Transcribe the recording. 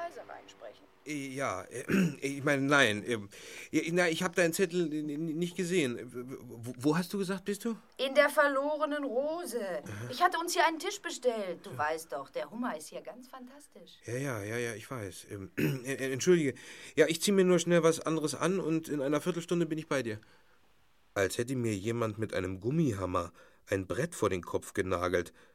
leiser reinsprechen. Ja, ich meine, nein. Ich habe deinen Zettel nicht gesehen. Wo hast du gesagt, bist du? In der verlorenen Rose. Ich hatte uns hier einen Tisch bestellt. Du weißt doch, der Hummer ist hier ganz fantastisch. Ja, ich weiß. Entschuldige. Ja, ich ziehe mir nur schnell was anderes an und in einer Viertelstunde bin ich bei dir. Als hätte mir jemand mit einem Gummihammer ein Brett vor den Kopf genagelt,